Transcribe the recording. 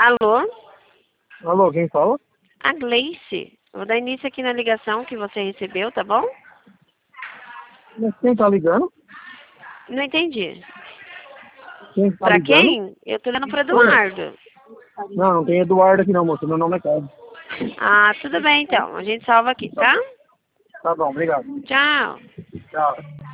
Alô? Alô, quem fala? A Gleice. Vou dar início aqui na ligação que você recebeu, tá bom? Mas quem tá ligando? Não entendi. Quem tá Pra ligando? quem? Eu tô ligando pro Eduardo. Não, não tem Eduardo aqui não, moço. Meu nome é Carlos. Ah, tudo bem então. A gente salva aqui, tá? Tá bom, obrigado. Tchau. Tchau.